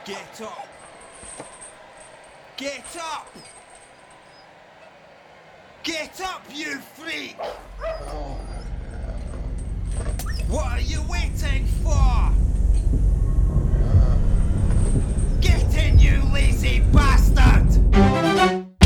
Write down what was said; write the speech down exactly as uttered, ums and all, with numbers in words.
Get up! Get up! Get up, you freak! What are you waiting for?